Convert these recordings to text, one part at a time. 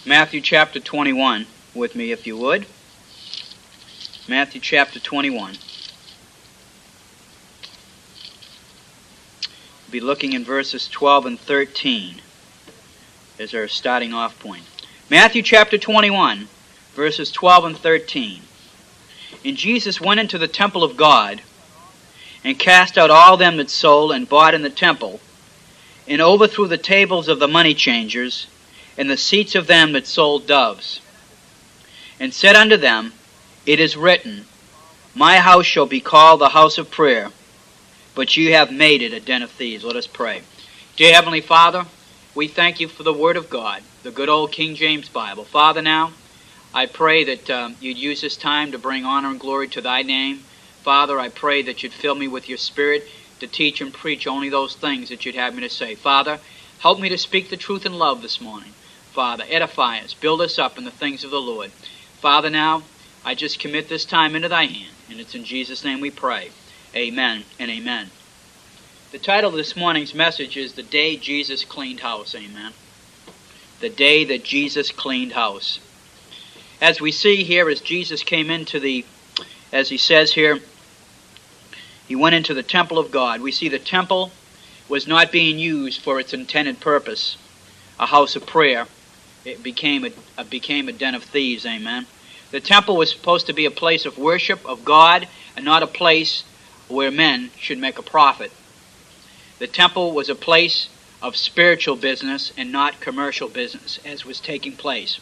Matthew chapter 21 with me, if you would. Matthew chapter 21. We'll be looking in verses 12 and 13 as our starting off point. Matthew chapter 21, verses 12 and 13. And Jesus went into the temple of God, and cast out all them that sold and bought in the temple, and overthrew the tables of the money changers, and the seats of them that sold doves, and said unto them, It is written, My house shall be called the house of prayer, but ye have made it a den of thieves. Let us pray. Dear Heavenly Father, we thank you for the Word of God, the good old King James Bible. Father, now, I pray that you'd use this time to bring honor and glory to thy name. Father, I pray that you'd fill me with your Spirit to teach and preach only those things that you'd have me to say. Father, help me to speak the truth in love this morning. Father, edify us, build us up in the things of the Lord. Father, now, I just commit this time into thy hand, and it's in Jesus' name we pray. Amen and amen. The title of this morning's message is The Day Jesus Cleaned House. Amen. The day that Jesus cleaned house. As we see here, as Jesus came into as he says here, he went into the temple of God. We see the temple was not being used for its intended purpose, a house of prayer. It became a den of thieves. Amen. The temple was supposed to be a place of worship of God and not a place where men should make a profit. The temple was a place of spiritual business and not commercial business, as was taking place.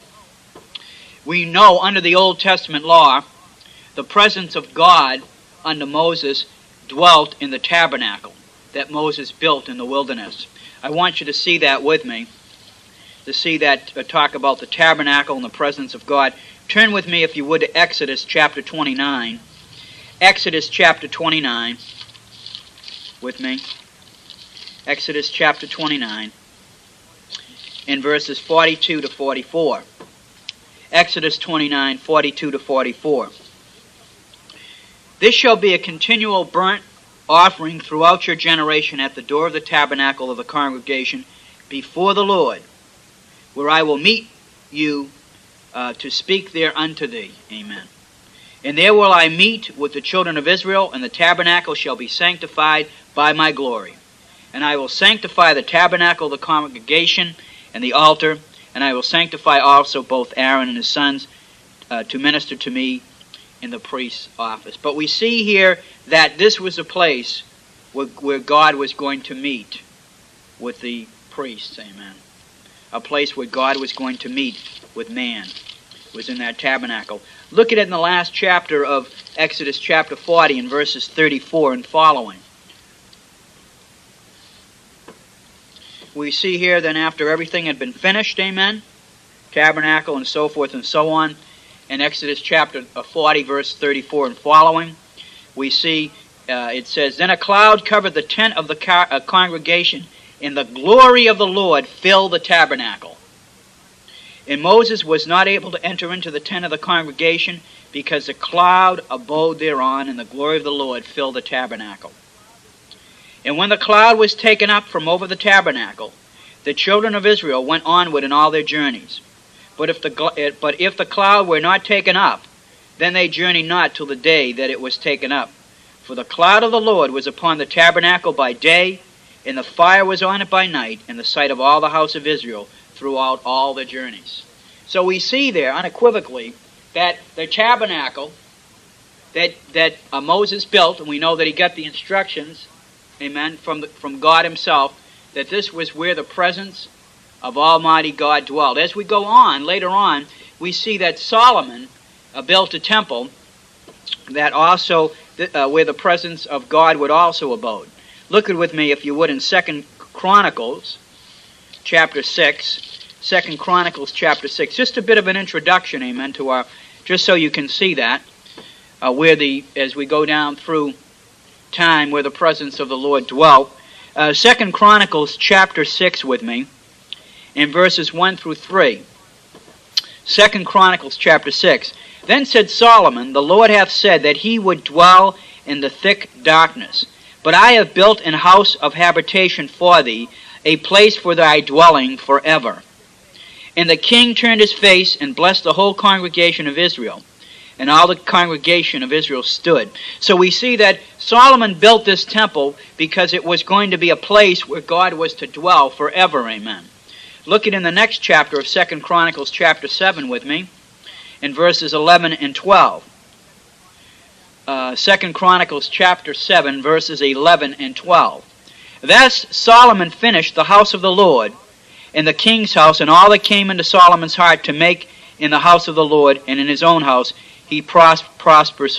We know under the Old Testament law, the presence of God under Moses dwelt in the tabernacle that Moses built in the wilderness. I want you to see that with me, to see that, talk about the tabernacle and the presence of God. Turn with me, if you would, to Exodus chapter 29. Exodus chapter 29 with me. Exodus chapter 29 in verses 42 to 44. Exodus 29, 42 to 44. This shall be a continual burnt offering throughout your generation at the door of the tabernacle of the congregation before the Lord, where I will meet you to speak there unto thee. Amen. And there will I meet with the children of Israel, and the tabernacle shall be sanctified by my glory. And I will sanctify the tabernacle of the congregation and the altar, and I will sanctify also both Aaron and his sons to minister to me in the priest's office. But we see here that this was a place where God was going to meet with the priests. Amen. A place where God was going to meet with man. It was in that tabernacle. Look at it in the last chapter of Exodus chapter 40 in verses 34 and following. We see here then after everything had been finished, amen, tabernacle and so forth and so on, in Exodus chapter 40 verse 34 and following, we see it says, Then a cloud covered the tent of the congregation, and the glory of the Lord filled the tabernacle. And Moses was not able to enter into the tent of the congregation because the cloud abode thereon, and the glory of the Lord filled the tabernacle. And when the cloud was taken up from over the tabernacle, the children of Israel went onward in all their journeys. But if the cloud were not taken up, then they journeyed not till the day that it was taken up. For the cloud of the Lord was upon the tabernacle by day, and the fire was on it by night, in the sight of all the house of Israel throughout all their journeys. So we see there unequivocally that the tabernacle that Moses built, and we know that he got the instructions, amen, from God himself, that this was where the presence of Almighty God dwelled. As we go on, later on, we see that Solomon built a temple that also, where the presence of God would also abode. Look with me, if you would, in 2 Chronicles chapter 6. 2 Chronicles chapter 6. Just a bit of an introduction, amen, to our, just so you can see that, as we go down through time, where the presence of the Lord dwelt. 2 Chronicles chapter 6 with me, in verses 1 through 3. 2 Chronicles chapter 6. Then said Solomon, The Lord hath said that he would dwell in the thick darkness. But I have built an house of habitation for thee, a place for thy dwelling forever. And the king turned his face and blessed the whole congregation of Israel. And all the congregation of Israel stood. So we see that Solomon built this temple because it was going to be a place where God was to dwell forever. Amen. Look at in the next chapter of 2 Chronicles chapter 7 with me, in verses 11 and 12. 2 Chronicles chapter 7, verses 11 and 12. Thus Solomon finished the house of the Lord, and the king's house, and all that came into Solomon's heart to make in the house of the Lord, and in his own house, he prosperously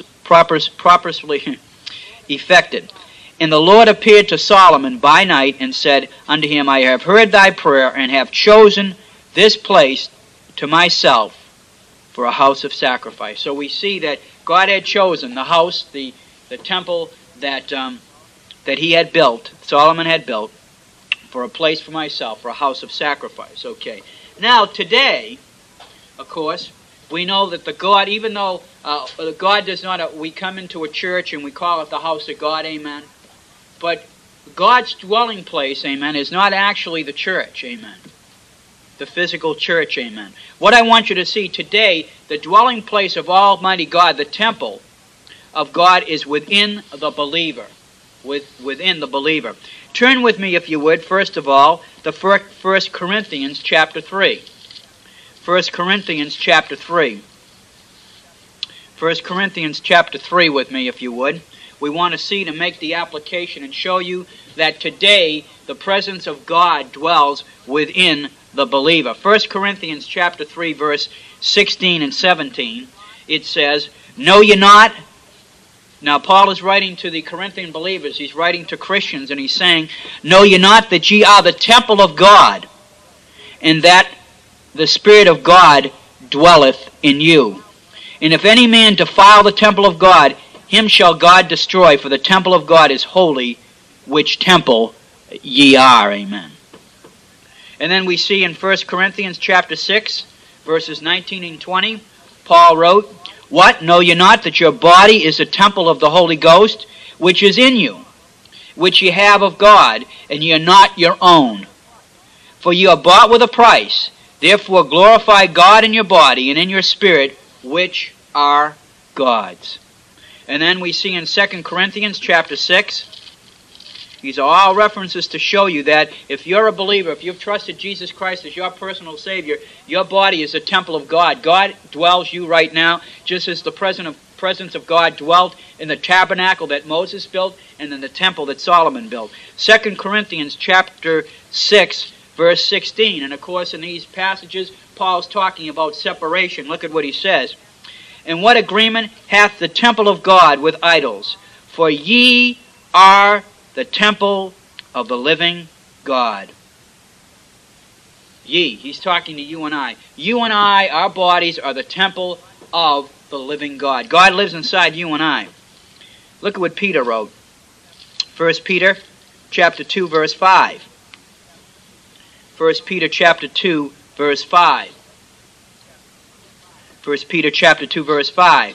effected. And the Lord appeared to Solomon by night, and said unto him, I have heard thy prayer, and have chosen this place to myself for a house of sacrifice. So we see that God had chosen the house, the temple that he had built, Solomon had built, for a place for myself, for a house of sacrifice. Okay. Now, today, of course, we know that the God, even though God does not, we come into a church and we call it the house of God, amen. But God's dwelling place, amen, is not actually the church, amen. The physical church, amen. What I want you to see today, the dwelling place of Almighty God, the temple of God, is within the believer. Within the believer. Turn with me, if you would, first of all, to 1 Corinthians chapter 3. 1 Corinthians chapter 3. 1 Corinthians chapter 3 with me, if you would. We want to see, to make the application and show you that today the presence of God dwells within the believer. 1 Corinthians chapter 3, verse 16 and 17, it says, Know ye not? Now Paul is writing to the Corinthian believers, he's writing to Christians, and he's saying, Know ye not that ye are the temple of God, and that the Spirit of God dwelleth in you? And if any man defile the temple of God, him shall God destroy, for the temple of God is holy, which temple ye are. Amen. And then we see in 1 Corinthians chapter 6, verses 19 and 20, Paul wrote, What, know ye not that your body is a temple of the Holy Ghost, which is in you, which ye have of God, and ye are not your own? For ye are bought with a price. Therefore glorify God in your body and in your spirit, which are God's. And then we see in 2 Corinthians chapter 6, these are all references to show you that if you're a believer, if you've trusted Jesus Christ as your personal Savior, your body is a temple of God. God dwells you right now, just as the presence of God dwelt in the tabernacle that Moses built and in the temple that Solomon built. 2 Corinthians chapter 6, verse 16. And of course, in these passages, Paul's talking about separation. Look at what he says. And what agreement hath the temple of God with idols? For ye are the temple of the living God. Ye, he's talking to you and I. You and I, our bodies, are the temple of the living God. God lives inside you and I. Look at what Peter wrote. 1 Peter chapter 2, verse 5. 1 Peter chapter 2, verse 5. 1 Peter chapter 2, verse 5.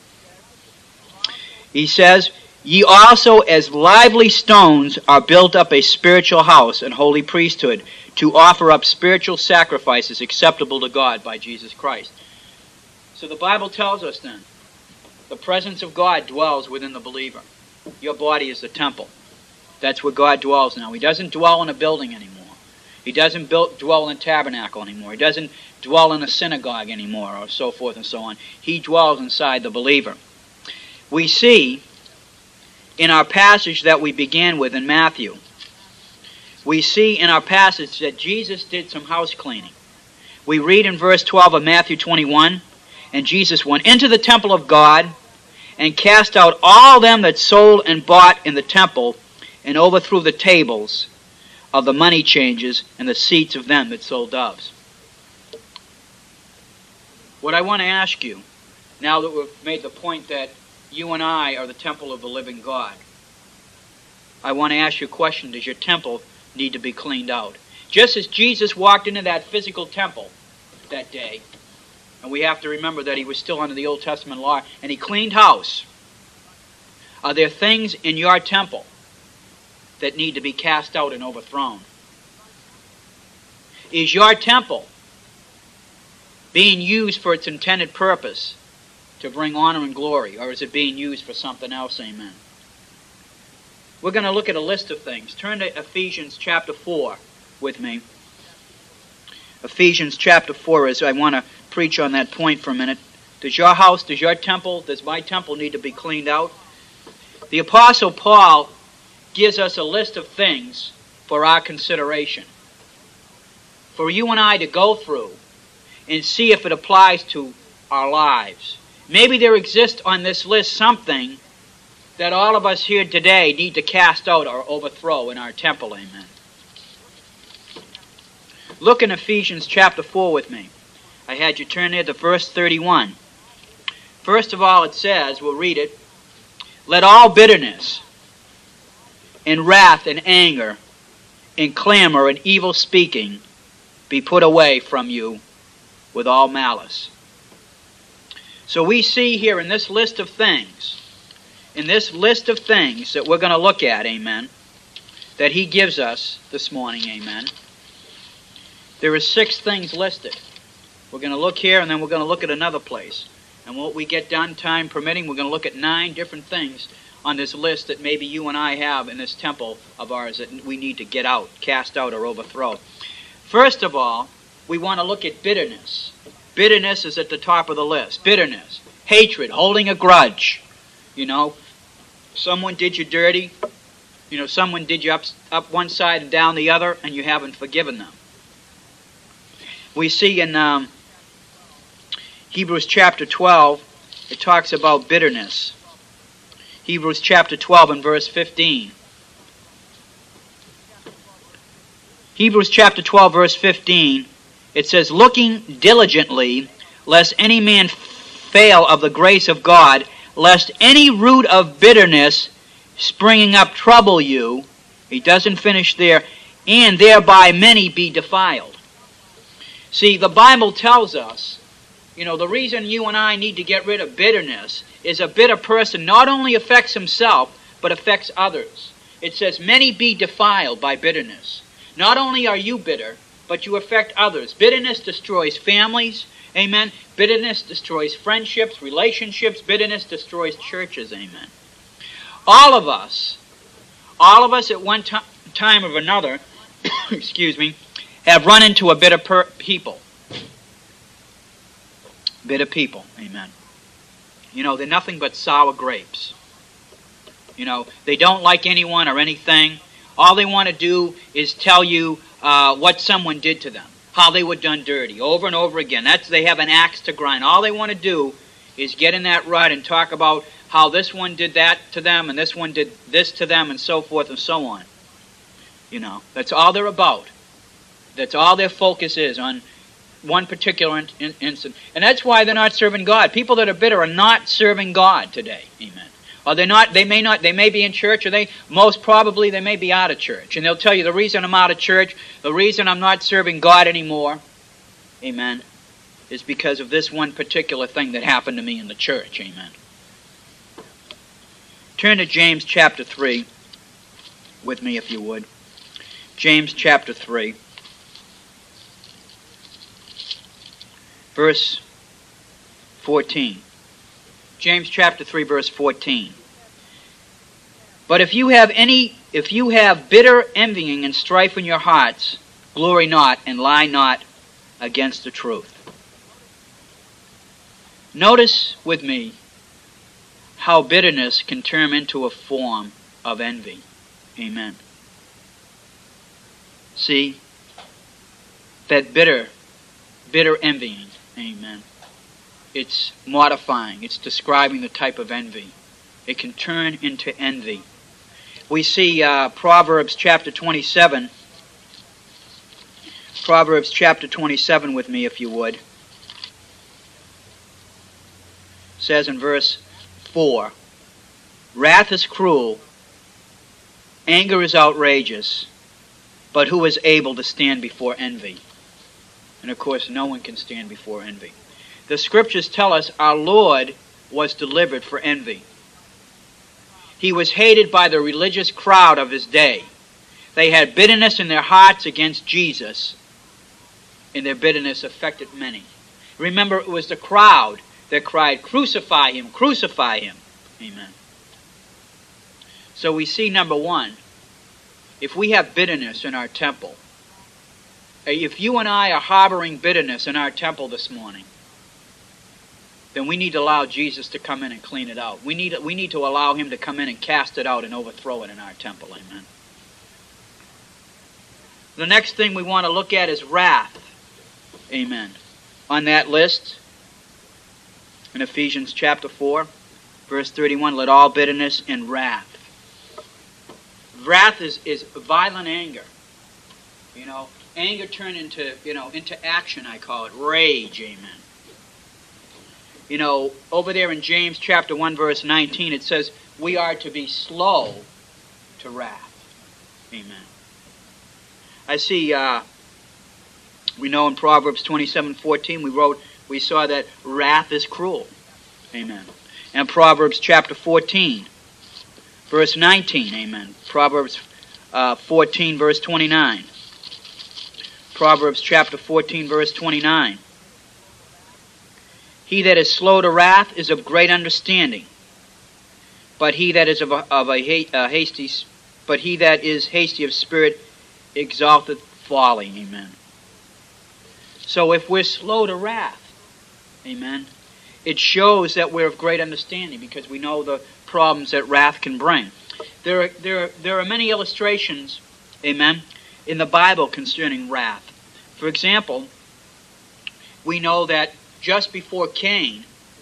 He says, Ye also as lively stones are built up a spiritual house and holy priesthood, to offer up spiritual sacrifices acceptable to God by Jesus Christ. So the Bible tells us then, the presence of God dwells within the believer. Your body is the temple. That's where God dwells now. He doesn't dwell in a building anymore. He doesn't dwell in a tabernacle anymore. He doesn't dwell in a synagogue anymore, or so forth and so on. He dwells inside the believer. We see in our passage that we began with in Matthew, we see in our passage that Jesus did some house cleaning. We read in verse 12 of Matthew 21, And Jesus went into the temple of God, and cast out all them that sold and bought in the temple, and overthrew the tables of the money changers and the seats of them that sold doves. What I want to ask you, now that we've made the point that you and I are the temple of the living God, I want to ask you a question. Does your temple need to be cleaned out? Just as Jesus walked into that physical temple that day, and we have to remember that he was still under the Old Testament law, and he cleaned house, are there things in your temple that need to be cast out and overthrown? Is your temple being used for its intended purpose to bring honor and glory, or is it being used for something else? Amen. We're going to look at a list of things. Turn to Ephesians chapter 4 with me. Ephesians chapter 4, as I want to preach on that point for a minute. Does your house, does your temple, does my temple need to be cleaned out? The Apostle Paul gives us a list of things for our consideration, for you and I to go through and see if it applies to our lives. Maybe there exists on this list something that all of us here today need to cast out or overthrow in our temple. Amen. Look in Ephesians chapter 4 with me. I had you turn there to verse 31. First of all, it says, we'll read it, "Let all bitterness and wrath and anger and clamor and evil speaking be put away from you with all malice." So we see here in this list of things, that we're going to look at, amen, that he gives us this morning, amen, there are 6 things listed. We're going to look here, and then we're going to look at another place. And what we get done, time permitting, we're going to look at 9 different things on this list that maybe you and I have in this temple of ours that we need to get out, cast out, or overthrow. First of all, we want to look at bitterness. Bitterness is at the top of the list. Bitterness, hatred, holding a grudge. You know, someone did you dirty. You know, someone did you up one side and down the other, and you haven't forgiven them. We see in Hebrews chapter 12, it talks about bitterness. Hebrews chapter 12 and verse 15. Hebrews chapter 12 verse 15, it says, "Looking diligently, lest any man fail of the grace of God, lest any root of bitterness springing up trouble you." He doesn't finish there. "And thereby many be defiled." See, the Bible tells us, you know, the reason you and I need to get rid of bitterness is a bitter person not only affects himself, but affects others. It says, "Many be defiled by bitterness." Not only are you bitter, but you affect others. Bitterness destroys families, amen. Bitterness destroys friendships, relationships. Bitterness destroys churches, amen. All of us at one time or another, excuse me, have run into a bitter people. Bitter people, amen. You know, they're nothing but sour grapes. You know, they don't like anyone or anything. All they want to do is tell you what someone did to them, how they were done dirty, over and over again. They have an axe to grind. All they want to do is get in that rut and talk about how this one did that to them, and this one did this to them, and so forth and so on. You know, that's all they're about. That's all their focus is, on one particular incident. And that's why they're not serving God. People that are bitter are not serving God today, amen. Or they may be in church, or most probably they may be out of church. And they'll tell you, the reason I'm out of church, the reason I'm not serving God anymore, amen, is because of this one particular thing that happened to me in the church, amen. Turn to James chapter 3 with me, if you would. James chapter 3. Verse 14. James chapter 3 verse 14. "But if you have bitter envying and strife in your hearts, glory not and lie not against the truth." Notice with me how bitterness can turn into a form of envy. Amen. See, that bitter envying, amen. It's modifying. It's describing the type of envy. It can turn into envy. We see Proverbs chapter 27. Proverbs chapter 27 with me, if you would. It says in verse 4, "Wrath is cruel, anger is outrageous, but who is able to stand before envy?" And of course, no one can stand before envy. The scriptures tell us our Lord was delivered for envy. He was hated by the religious crowd of his day. They had bitterness in their hearts against Jesus, and their bitterness affected many. Remember, it was the crowd that cried, "Crucify him, crucify him." Amen. So we see, number one, if we have bitterness in our temple, if you and I are harboring bitterness in our temple this morning, then we need to allow Jesus to come in and clean it out. We need to allow him to come in and cast it out and overthrow it in our temple. Amen. The next thing we want to look at is wrath. Amen. On that list, in Ephesians chapter 4, verse 31, let all bitterness and wrath. Wrath is violent anger. Anger turned into action, I call it. Rage, amen. Over there in James chapter 1, verse 19, it says, we are to be slow to wrath. Amen. I see, we know in Proverbs 27:14, we saw that wrath is cruel. Amen. And Proverbs chapter 14, verse 19, amen. Proverbs 14, verse 29. Proverbs chapter 14, verse 29. He that is slow to wrath is of great understanding, but he that is hasty of spirit exalteth folly. Amen. So if we're slow to wrath, amen, it shows that we're of great understanding because we know the problems that wrath can bring. There are many illustrations, amen, in the Bible concerning wrath. For example, we know that just before Cain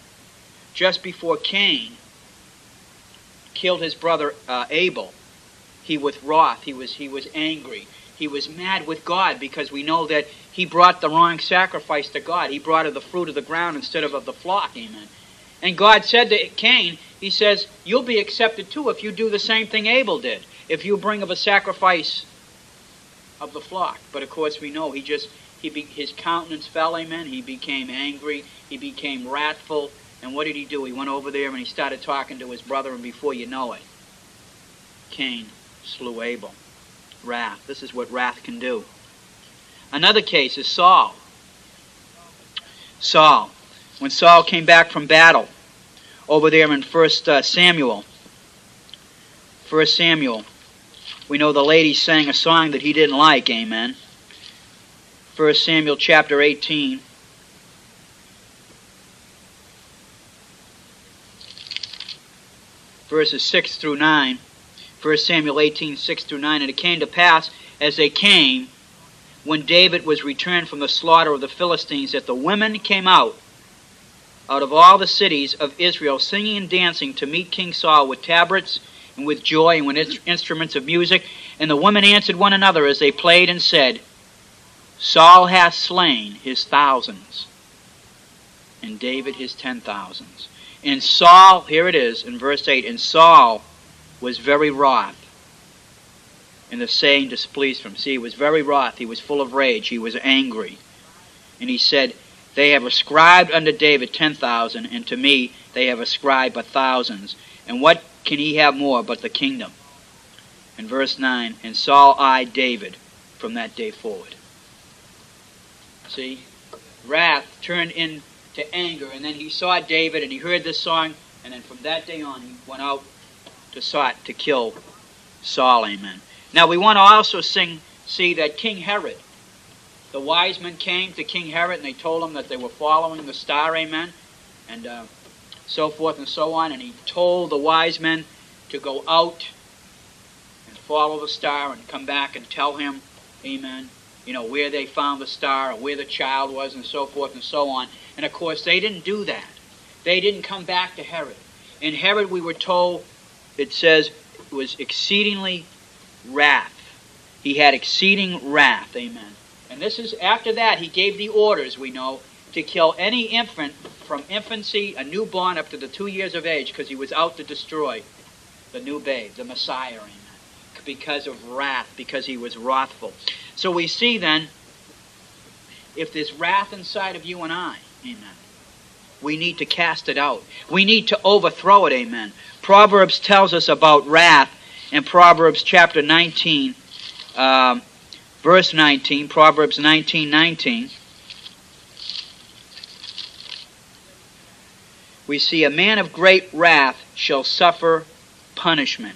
killed his brother Abel, he was wroth, he was angry, he was mad with God because we know that he brought the wrong sacrifice to God. He brought of the fruit of the ground instead of the flock, amen. And God said to Cain, he says, you'll be accepted too if you do the same thing Abel did, if you bring of a sacrifice of the flock. But of course we know his countenance fell, amen. He became angry, he became wrathful, and what did he do? He went over there and he started talking to his brother, and before you know it, Cain slew Abel. Wrath. This is what wrath can do. Another case is Saul. Saul. When Saul came back from battle, over there in 1 Samuel, we know the lady sang a song that he didn't like, amen. 1 Samuel chapter 18. Verses 6 through 9. 1 Samuel 18, 6 through 9. And it came to pass, as they came, when David was returned from the slaughter of the Philistines, that the women came out of all the cities of Israel, singing and dancing to meet King Saul with tabrets and with joy and with instruments of music. And the women answered one another as they played and said, Saul hath slain his thousands, and David his 10,000s. And Saul, here it is in verse 8, and Saul was very wroth, and the saying displeased him. See, he was very wroth, he was full of rage, he was angry. And he said, they have ascribed unto David 10,000, and to me they have ascribed but thousands. And what can he have more but the kingdom? In verse 9, and Saul eyed David from that day forward. See, wrath turned into anger, and then he saw David, and he heard this song, and then from that day on he went out to sought to kill Saul, amen. Now we want to also see that King Herod, the wise men came to King Herod, and they told him that they were following the star, amen, and so forth and so on, and he told the wise men to go out and follow the star and come back and tell him, amen, where they found the star and where the child was and so forth and so on. And of course they didn't do that. They didn't come back to Herod. And Herod, we were told, it says, was exceedingly wrath. He had exceeding wrath, amen. And this is, after that, he gave the orders, we know, to kill any infant from infancy, a newborn, up to the 2 years of age, because he was out to destroy the new babe, the Messiah, amen, because of wrath, because he was wrathful. So we see then, if there's wrath inside of you and I, amen, we need to cast it out. We need to overthrow it, amen. Proverbs tells us about wrath in Proverbs chapter 19, verse 19, Proverbs 19:19. we see a man of great wrath shall suffer punishment.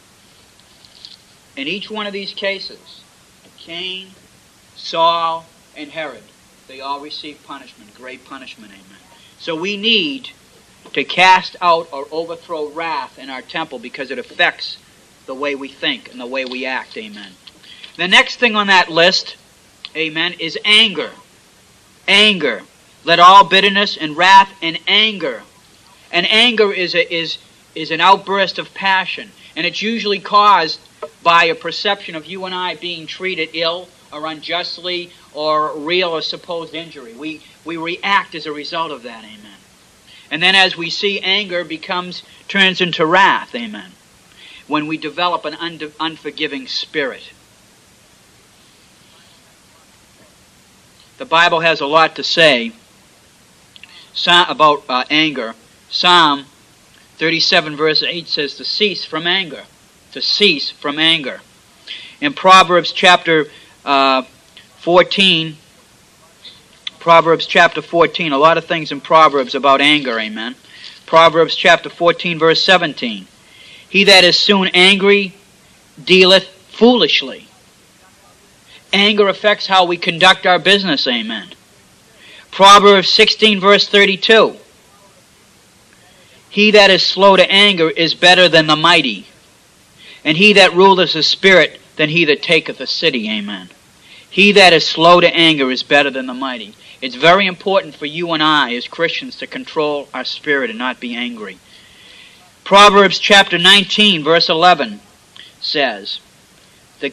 In each one of these cases, Cain, Saul, and Herod, they all received punishment, great punishment, amen. So we need to cast out or overthrow wrath in our temple because it affects the way we think and the way we act, amen. The next thing on that list, amen, is anger. Anger. Let all bitterness and wrath and anger. And anger is an outburst of passion, and it's usually caused by a perception of you and I being treated ill or unjustly or real or supposed injury. We react as a result of that, amen. And then as we see, anger turns into wrath, amen, when we develop an unforgiving spirit. The Bible has a lot to say about anger. Psalm 37 verse 8 says to cease from anger. To cease from anger. In Proverbs chapter 14, a lot of things in Proverbs about anger, amen. Proverbs chapter 14 verse 17. He that is soon angry dealeth foolishly. Anger affects how we conduct our business, amen. Proverbs 16 verse 32. He that is slow to anger is better than the mighty, and he that ruleth his spirit than he that taketh a city, amen. He that is slow to anger is better than the mighty. It's very important for you and I as Christians to control our spirit and not be angry. Proverbs chapter 19 verse 11 says, the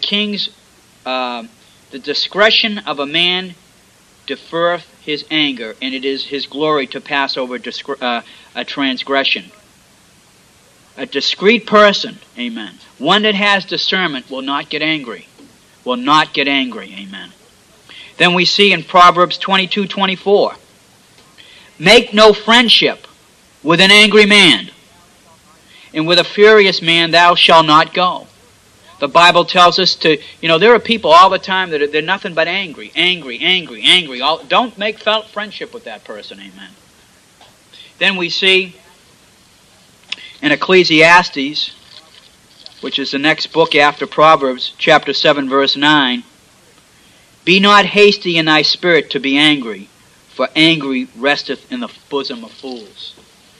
discretion of a man deferreth his anger, and it is his glory to pass over a transgression. A discreet person, amen, one that has discernment will not get angry. Will not get angry, amen. Then we see in Proverbs 22:24, make no friendship with an angry man, and with a furious man thou shalt not go. The Bible tells us to, there are people all the time that they're nothing but angry. Don't make friendship with that person, amen. Then we see in Ecclesiastes, which is the next book after Proverbs, chapter 7, verse 9, be not hasty in thy spirit to be angry, for angry resteth in the bosom of fools.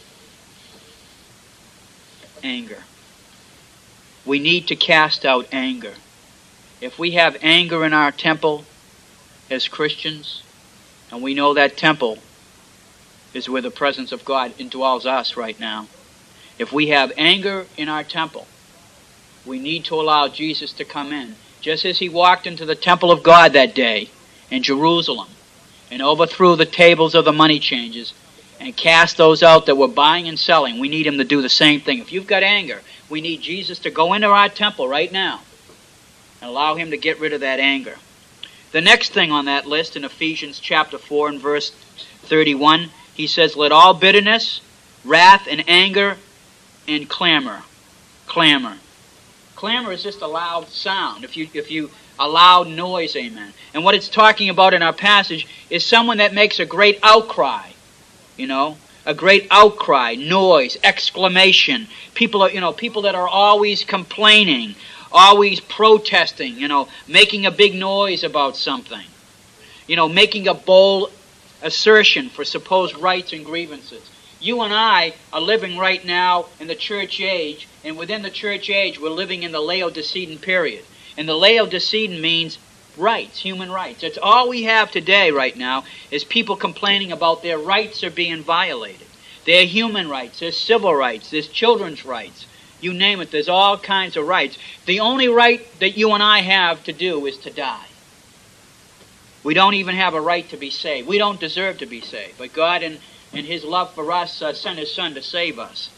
Anger. We need to cast out anger. If we have anger in our temple as Christians, and we know that temple is where the presence of God indwells us right now. If we have anger in our temple, we need to allow Jesus to come in. Just as he walked into the temple of God that day in Jerusalem and overthrew the tables of the money changers and cast those out that were buying and selling, we need him to do the same thing. If you've got anger, we need Jesus to go into our temple right now and allow him to get rid of that anger. The next thing on that list in Ephesians chapter 4 and verse 31, he says, let all bitterness, wrath, and anger, and clamor. Clamor. Clamor is just a loud sound. If you a loud noise, amen. And what it's talking about in our passage is someone that makes a great outcry. A great outcry, noise, exclamation. People that are always complaining, always protesting, making a big noise about something. Making a bold assertion for supposed rights and grievances. You and I are living right now in the church age, and within the church age we're living in the Laodicean period. And the Laodicean means rights, human rights. That's all we have today right now is people complaining about their rights are being violated. Their human rights, their civil rights, there's children's rights. You name it, there's all kinds of rights. The only right that you and I have to do is to die. We don't even have a right to be saved. We don't deserve to be saved. But God, in his love for us, sent his Son to save us.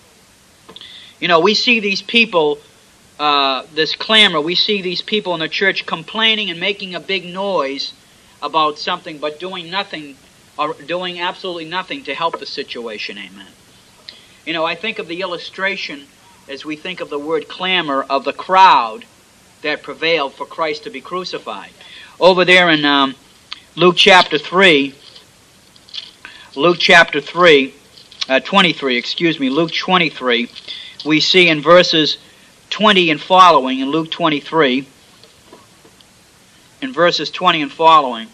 We see these people, this clamor, we see these people in the church complaining and making a big noise about something, but doing nothing, or doing absolutely nothing to help the situation, amen. I think of the illustration, as we think of the word clamor, of the crowd that prevailed for Christ to be crucified. Over there in Luke chapter 3, Luke 23, we see in verses 20 and following, in Luke 23, in verses 20 and following,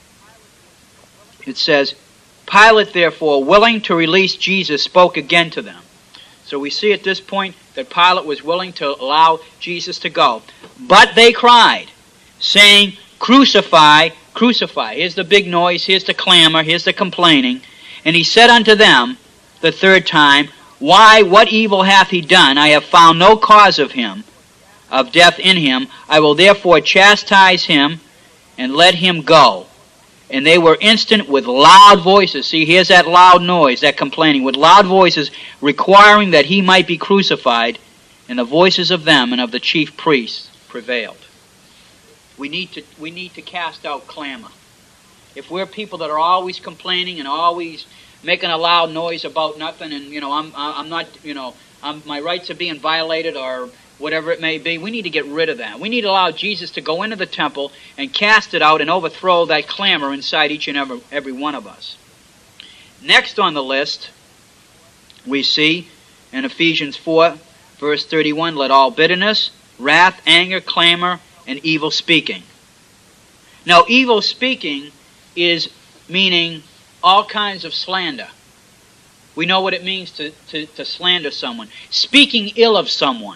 it says, Pilate, therefore, willing to release Jesus, spoke again to them. So we see at this point that Pilate was willing to allow Jesus to go. But they cried, saying, Crucify, crucify. Here's the big noise, here's the clamor, here's the complaining. And he said unto them the third time, Why, what evil hath he done? I have found no cause of death in him. I will therefore chastise him, and let him go. And they were instant with loud voices. See, here's that loud noise, that complaining, with loud voices requiring that he might be crucified, and the voices of them and of the chief priests prevailed. We need to cast out clamor. If we're people that are always complaining and always making a loud noise about nothing, and I'm not, my rights are being violated or whatever it may be, we need to get rid of that. We need to allow Jesus to go into the temple and cast it out and overthrow that clamor inside each and every one of us. Next on the list, we see in Ephesians 4, verse 31, let all bitterness, wrath, anger, clamor, and evil speaking. Now, evil speaking is meaning all kinds of slander. We know what it means to slander someone. Speaking ill of someone.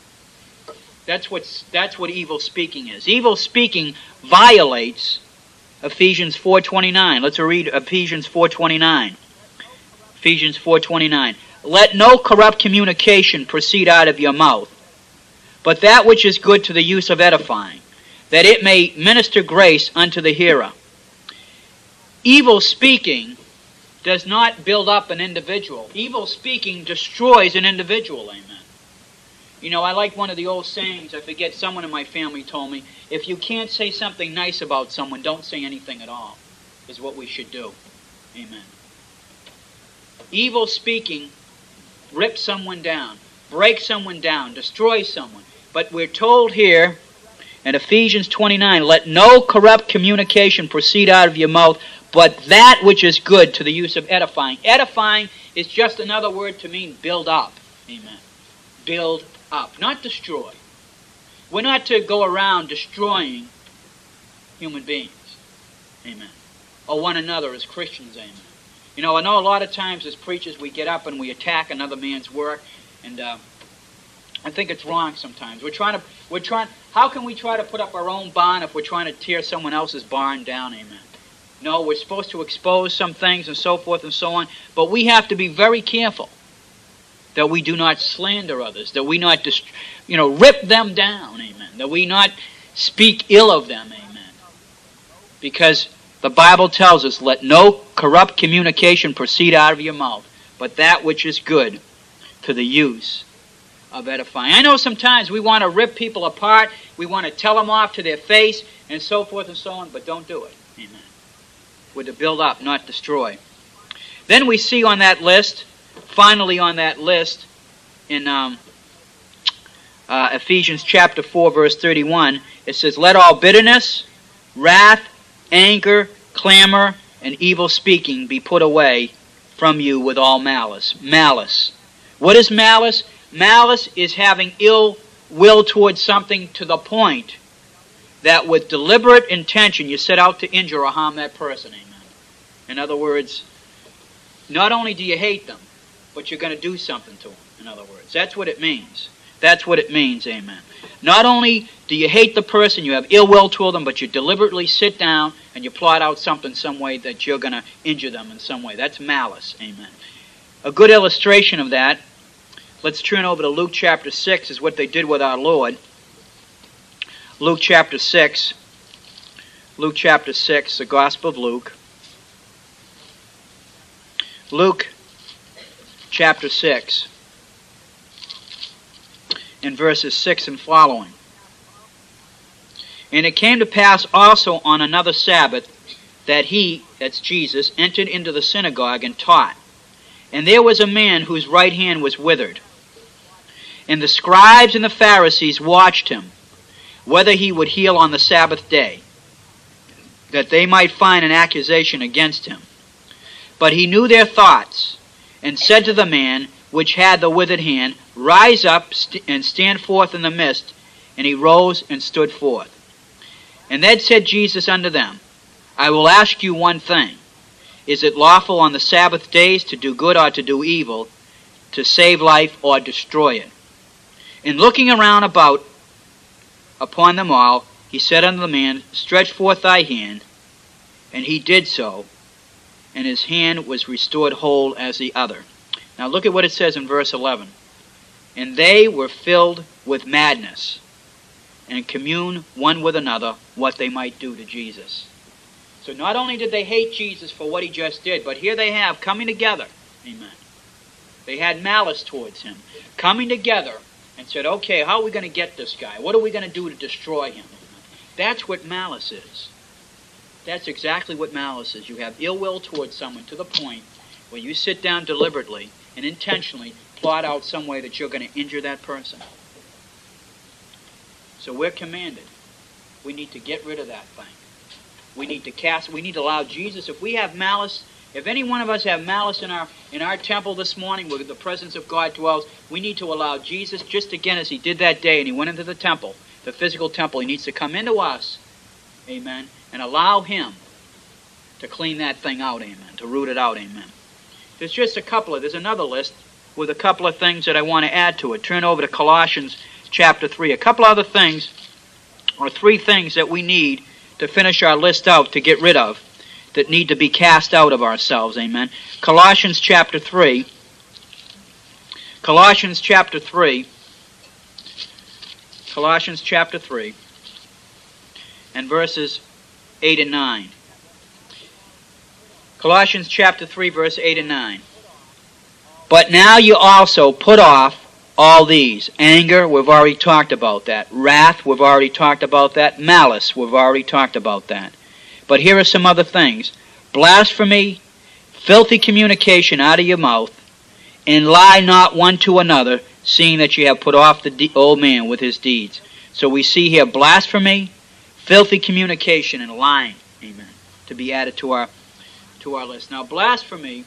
That's what evil speaking is. Evil speaking violates Ephesians 4:29. Let's read Ephesians 4:29. Ephesians 4:29. Let no corrupt communication proceed out of your mouth, but that which is good to the use of edifying, that it may minister grace unto the hearer. Evil speaking does not build up an individual. Evil speaking destroys an individual, amen. I like one of the old sayings, I forget, someone in my family told me, if you can't say something nice about someone, don't say anything at all, is what we should do. Amen. Evil speaking rips someone down, breaks someone down, destroys someone. But we're told here in Ephesians 29, let no corrupt communication proceed out of your mouth, but that which is good to the use of edifying. Edifying is just another word to mean build up. Amen. Build up, not destroy. We're not to go around destroying human beings. Amen. Or one another as Christians. Amen. I know a lot of times as preachers we get up and we attack another man's work, and I think it's wrong sometimes. How can we try to put up our own barn if we're trying to tear someone else's barn down? Amen. No, we're supposed to expose some things and so forth and so on, but we have to be very careful that we do not slander others, that we not rip them down, amen, that we not speak ill of them, amen. Because the Bible tells us, let no corrupt communication proceed out of your mouth, but that which is good to the use of edifying. I know sometimes we want to rip people apart, we want to tell them off to their face, and so forth and so on, but don't do it, amen. We're to build up, not destroy. Then we see on that list, finally on that list, in Ephesians chapter 4, verse 31, it says, let all bitterness, wrath, anger, clamor, and evil speaking be put away from you with all malice. Malice. What is malice? Malice is having ill will towards something to the point that with deliberate intention you set out to injure or harm that person. Amen. In other words, not only do you hate them, but you're going to do something to them. In other words, that's what it means. That's what it means, amen. Not only do you hate the person, you have ill will toward them, but you deliberately sit down and you plot out something some way that you're going to injure them in some way. That's malice, amen. A good illustration of that, let's turn over to Luke chapter 6, is what they did with our Lord. Luke chapter 6. Luke chapter 6, the Gospel of Luke. Luke chapter 6, in verses 6 and following. And it came to pass also on another Sabbath that he, that's Jesus, entered into the synagogue and taught. And there was a man whose right hand was withered. And the scribes and the Pharisees watched him, whether he would heal on the Sabbath day, that they might find an accusation against him. But he knew their thoughts, and said to the man which had the withered hand, Rise up and stand forth in the midst. And he rose and stood forth. And then said Jesus unto them, I will ask you one thing. Is it lawful on the Sabbath days to do good or to do evil, to save life or destroy it? And looking around about upon them all, he said unto the man, Stretch forth thy hand. And he did so, and his hand was restored whole as the other. Now look at what it says in verse 11. And they were filled with madness, and communed one with another what they might do to Jesus. So not only did they hate Jesus for what he just did, but here they have coming together. Amen. They had malice towards him. Coming together and said, okay, how are we going to get this guy? What are we going to do to destroy him? That's what malice is. That's exactly what malice is. You have ill will towards someone to the point where you sit down deliberately and intentionally plot out some way that you're going to injure that person. So we're commanded. We need to get rid of that thing. We need to allow Jesus. If we have malice, if any one of us have malice in our temple this morning where the presence of God dwells, we need to allow Jesus, just again as he did that day and he went into the temple, the physical temple, he needs to come into us, amen, and allow him to clean that thing out, amen, to root it out, amen. There's another list with a couple of things that I want to add to it. Turn over to Colossians chapter 3. A couple other things, or three things that we need to finish our list out, to get rid of, that need to be cast out of ourselves, amen. Colossians chapter 3. Colossians chapter 3. Colossians chapter 3. And verses 8 and 9. Colossians chapter 3, verse 8 and 9. But now you also put off all these. Anger, we've already talked about that. Wrath, we've already talked about that. Malice, we've already talked about that. But here are some other things. Blasphemy, filthy communication out of your mouth, and lie not one to another, seeing that you have put off the old man with his deeds. So we see here blasphemy, filthy communication, and lying, amen, to be added to our list. Now blasphemy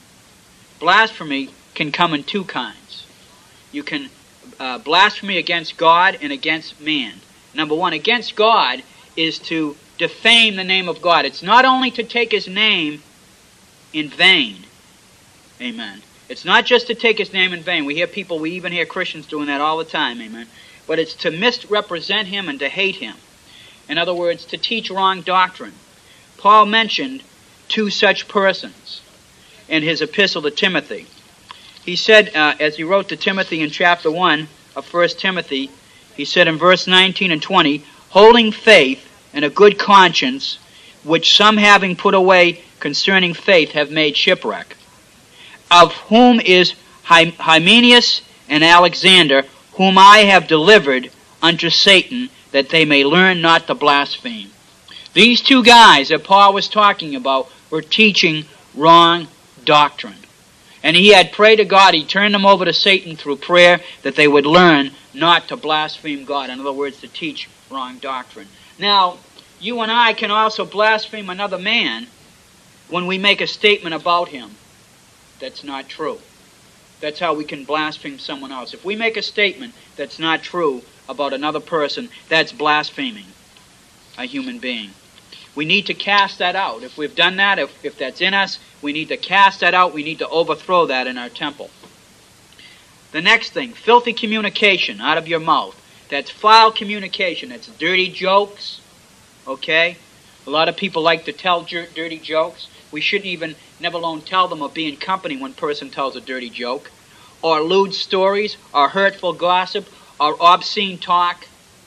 can come in two kinds. You can blasphemy against God and against man. Number one, against God is to defame the name of God. It's not only to take his name in vain. Amen. It's not just to take his name in vain. We even hear Christians doing that all the time. Amen. But it's to misrepresent him and to hate him. In other words, to teach wrong doctrine. Paul mentioned two such persons in his epistle to Timothy. He said, as he wrote to Timothy in chapter 1 of 1 Timothy, he said in verse 19 and 20, holding faith and a good conscience, which some having put away concerning faith have made shipwreck, of whom is Hymenaeus and Alexander, whom I have delivered unto Satan, that they may learn not to blaspheme. These two guys that Paul was talking about were teaching wrong doctrine. And he had prayed to God, he turned them over to Satan through prayer, that they would learn not to blaspheme God. In other words, to teach wrong doctrine. Now, you and I can also blaspheme another man when we make a statement about him that's not true. That's how we can blaspheme someone else. If we make a statement that's not true about another person, that's blaspheming a human being. We need to cast that out. If we've done that, if that's in us, we need to cast that out. We need to overthrow that in our temple. The next thing, filthy communication out of your mouth. That's foul communication. That's dirty jokes. Okay? A lot of people like to tell dirty jokes. We shouldn't even, never alone, tell them or be in company when a person tells a dirty joke. Or lewd stories, or hurtful gossip, or obscene talk.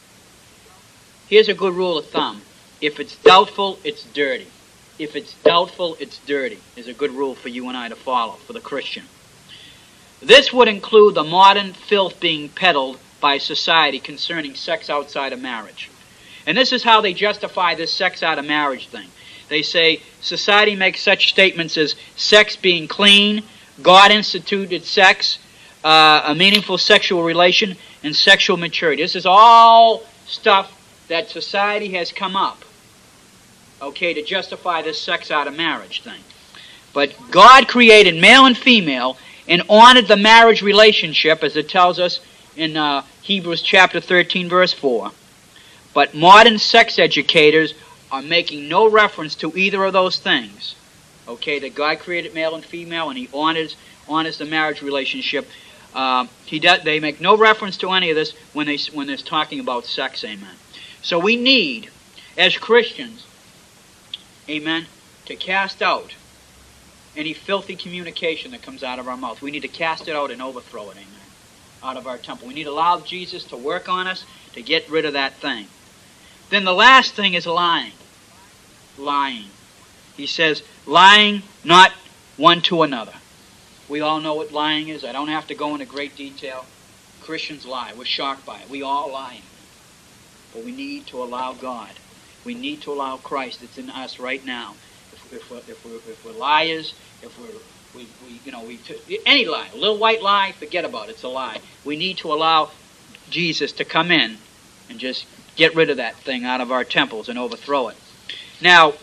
Here's a good rule of thumb. If it's doubtful, it's dirty. If it's doubtful, it's dirty, is a good rule for you and I to follow, for the Christian. This would include the modern filth being peddled by society concerning sex outside of marriage. And this is how they justify this sex out of marriage thing. They say society makes such statements as sex being clean, God instituted sex, a meaningful sexual relation, and sexual maturity. This is all stuff that society has come up, okay, to justify this sex out of marriage thing. But God created male and female, and honored the marriage relationship, as it tells us in Hebrews chapter 13, verse 4. But modern sex educators are making no reference to either of those things. Okay, that God created male and female, and He honors the marriage relationship. They make no reference to any of this when they're talking about sex. Amen. So we need, as Christians, amen, to cast out any filthy communication that comes out of our mouth. We need to cast it out and overthrow it, amen, out of our temple. We need to allow Jesus to work on us to get rid of that thing. Then the last thing is lying. Lying. He says, lying not one to another. We all know what lying is. I don't have to go into great detail. Christians lie. We're shocked by it. We all lie. But we need to allow God. We need to allow Christ that's in us right now. If we're liars, any lie, a little white lie, forget about it. It's a lie. We need to allow Jesus to come in and just get rid of that thing out of our temples and overthrow it. Now,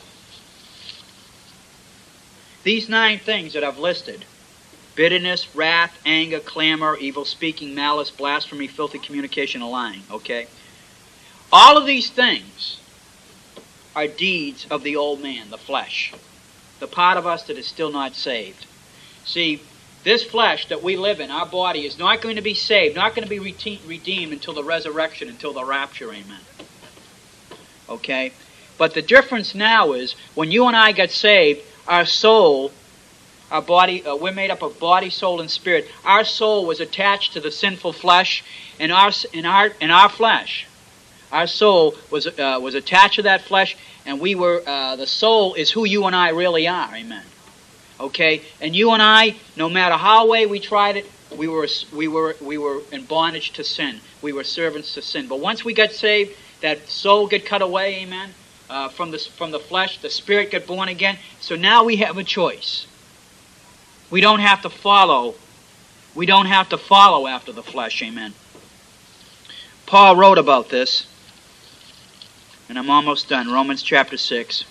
these 9 things that I've listed, bitterness, wrath, anger, clamor, evil speaking, malice, blasphemy, filthy communication, and lying, okay? All of these things are deeds of the old man, the flesh, the part of us that is still not saved. See, this flesh that we live in, our body, is not going to be saved, not going to be redeemed until the resurrection, until the rapture, amen. Okay? But the difference now is, when you and I got saved, our soul, our body, we're made up of body, soul, and spirit. Our soul was attached to the sinful flesh, and our flesh. Our soul was attached to that flesh, and we were. The soul is who you and I really are. Amen. Okay, and you and I, no matter how way we tried it, we were in bondage to sin. We were servants to sin. But once we got saved, that soul got cut away. Amen. From the flesh, the spirit got born again. So now we have a choice. We don't have to follow. We don't have to follow after the flesh. Amen. Paul wrote about this, and I'm almost done. Romans chapter 6.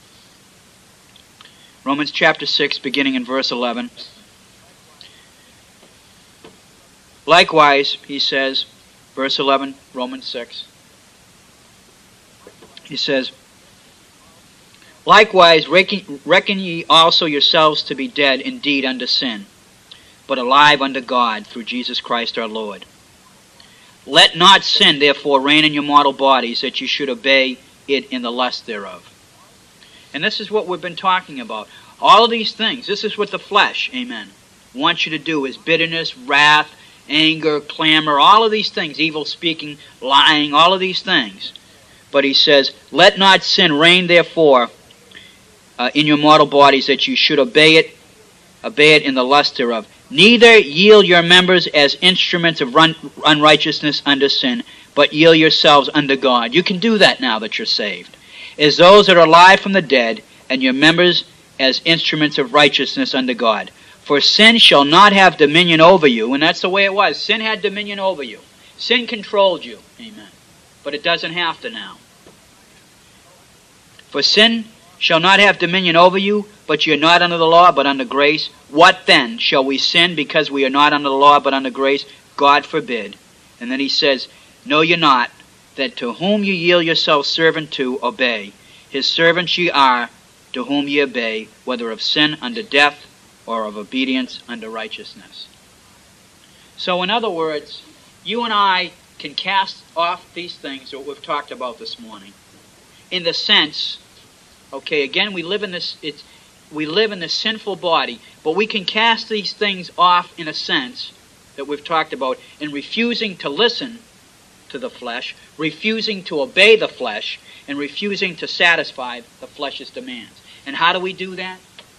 Romans chapter 6, beginning in verse 11. Likewise, he says, verse 11, Romans 6. He says, likewise, reckon ye also yourselves to be dead indeed unto sin, but alive unto God through Jesus Christ our Lord. Let not sin therefore reign in your mortal bodies, that you should obey it in the lust thereof. And this is what we've been talking about. All of these things, this is what the flesh, amen, wants you to do, is bitterness, wrath, anger, clamor, all of these things, evil speaking, lying, all of these things. But he says, let not sin reign therefore in your mortal bodies, that you should obey it in the lust thereof. Neither yield your members as instruments of unrighteousness unto sin, but yield yourselves unto God. You can do that now that you're saved. As those that are alive from the dead, and your members as instruments of righteousness unto God. For sin shall not have dominion over you, and that's the way it was. Sin had dominion over you. Sin controlled you. Amen. But it doesn't have to now. For sin shall not have dominion over you, but ye are not under the law, but under grace. What then? Shall we sin because we are not under the law, but under grace? God forbid. And then he says, know ye not, that to whom ye yield yourselves servant to, obey. His servants ye are, to whom ye obey, whether of sin unto death, or of obedience unto righteousness. So in other words, you and I can cast off these things that we've talked about this morning. In the sense, okay, again, we live in this sinful body, but we can cast these things off in a sense that we've talked about in refusing to listen to the flesh, refusing to obey the flesh, and refusing to satisfy the flesh's demands. And how do we do that?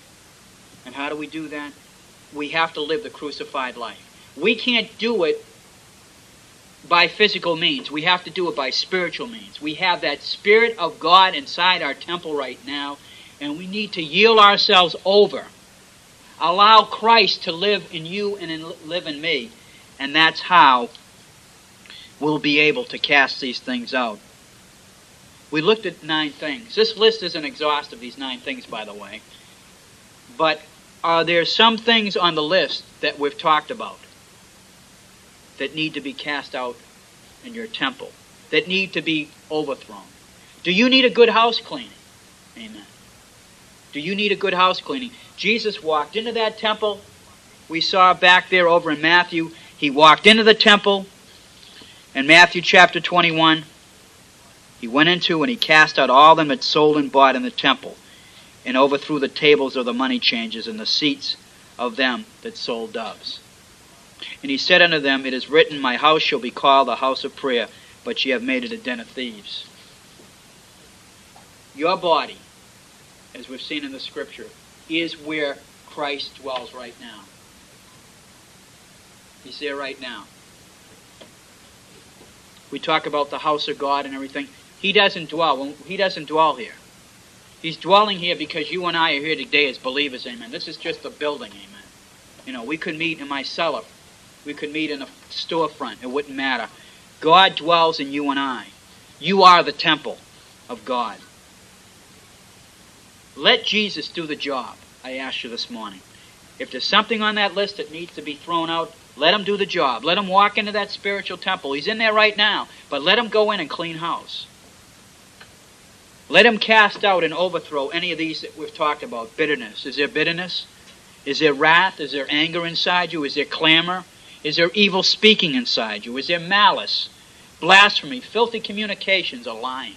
We have to live the crucified life. We can't do it by physical means. We have to do it by spiritual means. We have that Spirit of God inside our temple right now, and we need to yield ourselves over. Allow Christ to live in you and live in me, and that's how we'll be able to cast these things out. We looked at 9 things. This list isn't exhaustive, these 9 things, by the way. But are there some things on the list that we've talked about that need to be cast out in your temple, that need to be overthrown? Do you need a good house cleaning? Amen. Do you need a good house cleaning? Jesus walked into that temple. We saw back there over in Matthew. He walked into the temple in Matthew chapter 21. He went into and he cast out all them that sold and bought in the temple, and overthrew the tables of the money changers and the seats of them that sold doves. And he said unto them, It is written, My house shall be called a house of prayer, but ye have made it a den of thieves. Your body, as we've seen in the Scripture, is where Christ dwells right now. He's there right now. We talk about the house of God and everything. He doesn't dwell here. He's dwelling here because you and I are here today as believers, amen. This is just a building, amen. You know, we could meet in my cellar. We could meet in a storefront. It wouldn't matter. God dwells in you and I. You are the temple of God. Let Jesus do the job, I asked you this morning. If there's something on that list that needs to be thrown out, let him do the job. Let him walk into that spiritual temple. He's in there right now, but let him go in and clean house. Let him cast out and overthrow any of these that we've talked about. Bitterness. Is there bitterness? Is there wrath? Is there anger inside you? Is there clamor? Is there evil speaking inside you? Is there malice, blasphemy, filthy communications, or lying?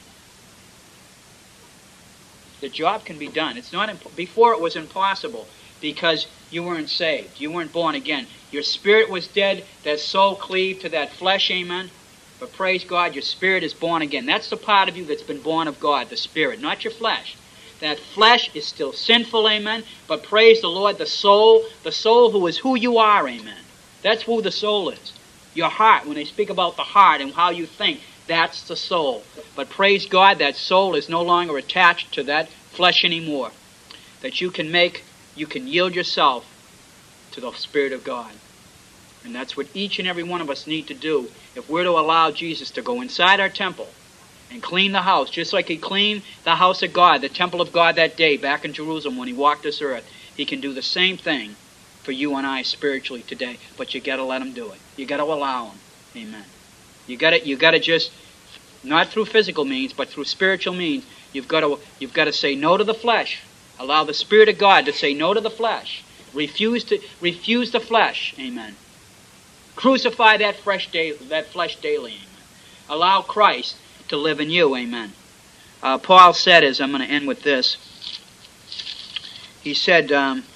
The job can be done. It's not before it was impossible because you weren't saved. You weren't born again. Your spirit was dead. That soul cleaved to that flesh, amen. But praise God, your spirit is born again. That's the part of you that's been born of God, the spirit, not your flesh. That flesh is still sinful, amen. But praise the Lord, the soul who is who you are, amen. That's who the soul is. Your heart, when they speak about the heart and how you think, that's the soul. But praise God, that soul is no longer attached to that flesh anymore. That you can yield yourself to the Spirit of God. And that's what each and every one of us need to do if we're to allow Jesus to go inside our temple and clean the house, just like he cleaned the house of God, the temple of God that day back in Jerusalem when he walked this earth. He can do the same thing for you and I spiritually today, but you got to let him do it. You got to allow him. Amen. You got to just, not through physical means, but through spiritual means, you've got to say no to the flesh. Allow the Spirit of God to say no to the flesh. Refuse the flesh. Amen. Crucify that flesh daily. Amen. Allow Christ to live in you. Amen. Paul said, as I'm going to end with this, he said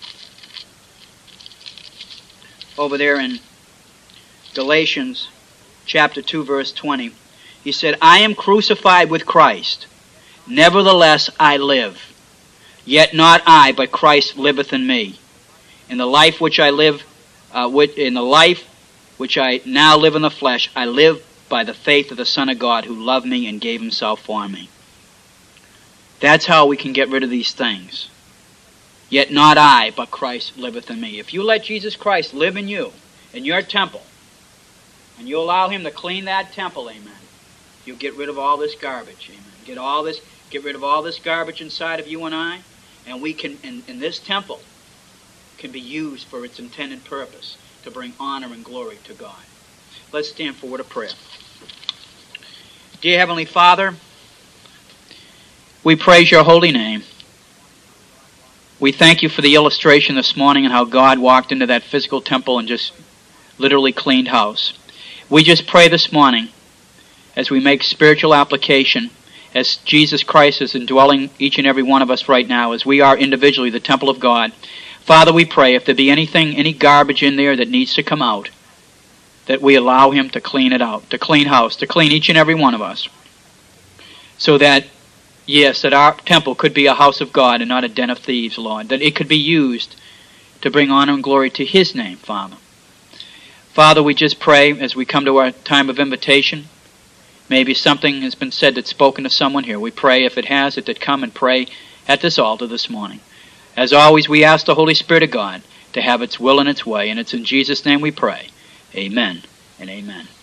over there in Galatians chapter 2, verse 20, he said, I am crucified with Christ. Nevertheless I live. Yet not I, but Christ liveth in me. In the life which I live, which I now live in the flesh, I live by the faith of the Son of God who loved me and gave himself for me. That's how we can get rid of these things. Yet not I, but Christ liveth in me. If you let Jesus Christ live in you, in your temple, and you allow him to clean that temple, amen, you'll get rid of all this garbage, amen. Get rid of all this garbage inside of you and I, and we can, in this temple, can be used for its intended purpose, to bring honor and glory to God. Let's stand for a word of prayer. Dear Heavenly Father, we praise your holy name. We thank you for the illustration this morning and how God walked into that physical temple and just literally cleaned house. We just pray this morning as we make spiritual application, as Jesus Christ is indwelling each and every one of us right now, as we are individually the temple of God. Father, we pray if there be anything, any garbage in there that needs to come out, that we allow him to clean it out, to clean house, to clean each and every one of us. So that, yes, that our temple could be a house of God and not a den of thieves, Lord. That it could be used to bring honor and glory to his name, Father. Father, we just pray as we come to our time of invitation. Maybe something has been said that's spoken to someone here. We pray, if it has, that come and pray at this altar this morning. As always, we ask the Holy Spirit of God to have its will and its way, and it's in Jesus' name we pray. Amen and amen.